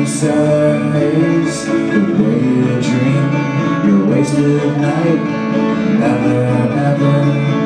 sad face, the way you dream, your wasted night, never, never